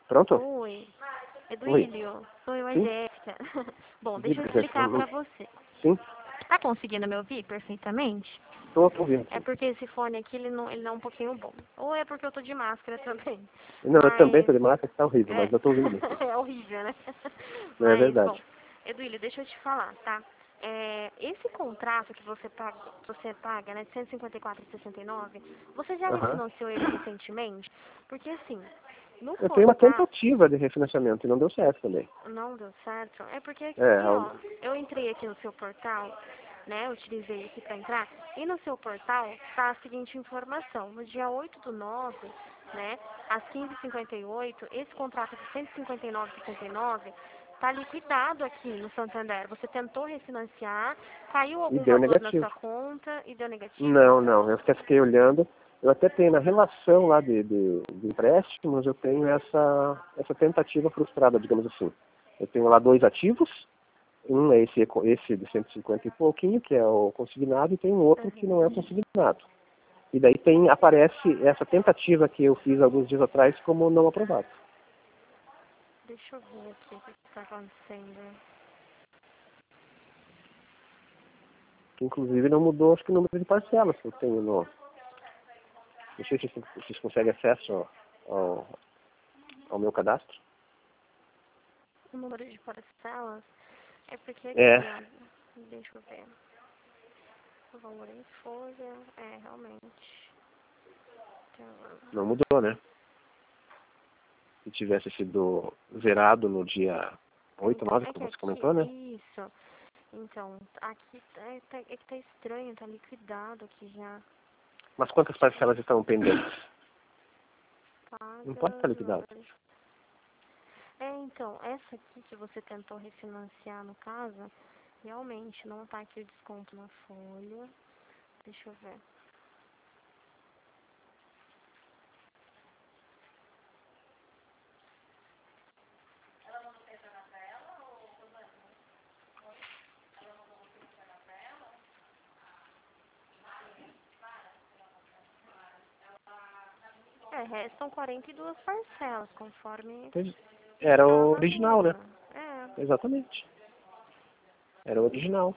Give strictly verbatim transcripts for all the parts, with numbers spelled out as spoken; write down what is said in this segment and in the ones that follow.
Pronto? Oi. Oi. Eduílio, sou eu, a Sim? Jéssica. Bom, deixa eu Diga, explicar Jéssica. pra você. Sim? Tá conseguindo me ouvir perfeitamente? Estou ouvindo, É sim. porque esse fone aqui, ele não, ele não é um pouquinho bom. Ou é porque eu tô de máscara também. Não, eu também Mas, estou de máscara, está horrível, é, mas eu estou ouvindo bem. é horrível, né? Não é Mas, bom, verdade. Eduílio, deixa eu te falar, tá? É, esse contrato que você paga, você paga, né, de cento e cinquenta e quatro reais e sessenta e nove centavos, você já Aham. refinanciou ele recentemente? Porque, assim, no Eu tenho uma portal... tentativa de refinanciamento e não deu certo também. Não deu certo? É porque É, aqui, al- ó, eu entrei aqui no seu portal, né, eu utilizei aqui para entrar, e no seu portal tá a seguinte informação. No dia oito do nove, né, às quinze e cinquenta e oito, esse contrato de cento e cinquenta e nove reais e sessenta e nove tá liquidado aqui no Santander. Você tentou refinanciar, caiu e algum deu valor na negativo. sua conta e deu negativo? Não, não, eu até fiquei olhando. Eu até tenho na relação lá de, de, de empréstimos, eu tenho essa, essa tentativa frustrada, digamos assim. Eu tenho lá dois ativos, um é esse, eco- esse de cento e cinquenta e pouquinho, que é o consignado, e tem um outro que não é o Uhum. consignado. E daí tem, aparece essa tentativa que eu fiz alguns dias atrás como não aprovado. Deixa eu ver aqui o que está acontecendo. Inclusive não mudou, acho que o número de parcelas que eu tenho no... Não sei se vocês conseguem acesso ao, ao, ao meu cadastro. O número de parcelas é porque aqui, É, ó, deixa eu ver. O valor em folha, é, realmente. Então, não mudou, né? Se tivesse sido zerado no dia oito, então, nove, é que como você aqui, comentou, né? isso. Então, aqui tá, é, tá- é que tá estranho, tá liquidado aqui já. Mas quantas parcelas estão pendentes? Não pode estar Pagas, liquidado. número de... É, então, essa aqui que você tentou refinanciar no caso, realmente não tá aqui o desconto na folha. Deixa eu ver. É, restam quarenta e duas parcelas, conforme Pois, era o estava original, né? mesmo. É. Exatamente. Era o original.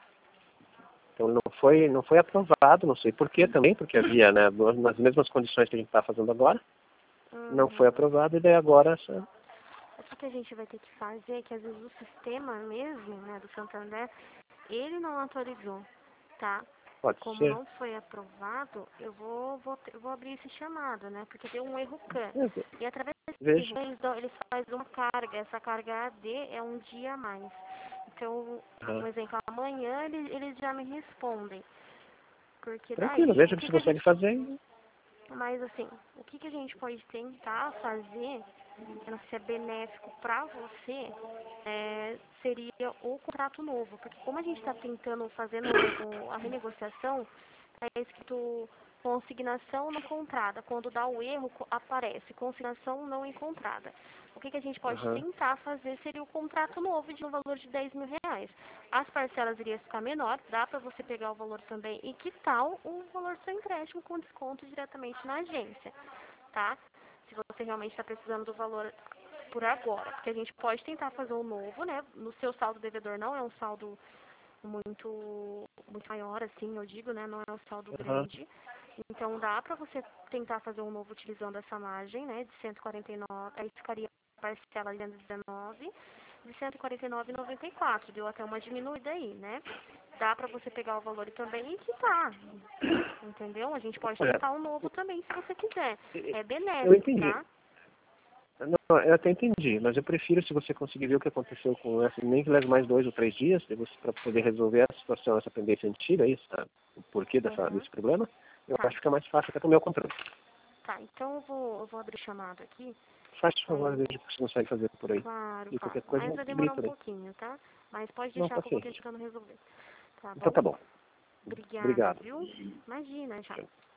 Então não foi, não foi aprovado, não sei por quê também, porque havia, né, nas mesmas condições que a gente está fazendo agora, não foi Uhum. aprovado e daí agora essa... O que, que a gente vai ter que fazer, que às vezes o sistema mesmo, né, do Santander, ele não atualizou, tá? Pode Como ser. não foi aprovado, eu vou, vou, eu vou abrir esse chamado, né? Porque deu um erro C A N. Veja. E através desse Veja. erro, eles, dão- eles fazem uma carga. Essa carga A D é um dia a mais. Então, um Ah, exemplo, amanhã eles, eles já me respondem. Porque tranquilo, daí, veja o o que que, você que a consegue gente... fazer. Mas assim, o que, que a gente pode tentar fazer, eu não sei se é benéfico para você, é, seria o contrato novo. Porque como a gente está tentando fazer no- a renegociação, é escrito consignação não encontrada. Quando dá o erro, co- aparece consignação não encontrada. O que, que a gente pode Aham. tentar fazer seria o contrato novo de um valor de dez mil reais. As parcelas iriam ficar menor, dá para você pegar o valor também. E que tal o valor do seu empréstimo com desconto diretamente na agência, tá? Se você realmente está precisando do valor por agora. Porque a gente pode tentar fazer um novo, né? No seu saldo devedor não é um saldo muito, muito maior, assim, eu digo, né? Não é um saldo Aham. grande. Então dá para você tentar fazer um novo utilizando essa margem, né? De cento e quarenta e nove, aí ficaria a parcela ali de dezenove, de cento e quarenta e nove reais e noventa e quatro. Deu até uma diminuída aí, né? Dá para você pegar o valor e também e quitar. Entendeu? A gente pode Olha, tentar um novo também, se você quiser. É eu benéfico, entendi. tá? Não, eu até entendi, mas eu prefiro se você conseguir ver o que aconteceu com essa, nem que leve mais dois ou três dias para poder resolver a situação, essa pendência antiga, isso, tá? O porquê dessa, Uhum. desse problema, eu Tá, acho que fica mais fácil até para o meu controle. tá. Então eu vou, eu vou abrir o chamado aqui. Faz favor, Aí, veja o que você consegue fazer por aí. claro, E qualquer faço. coisa, Mas vai demorar um grita aí. pouquinho, tá? Mas pode Não, deixar que eu vou paciência. tentando resolver. Tá Então bom? tá bom. Obrigada, Obrigado. viu? Imagina, já.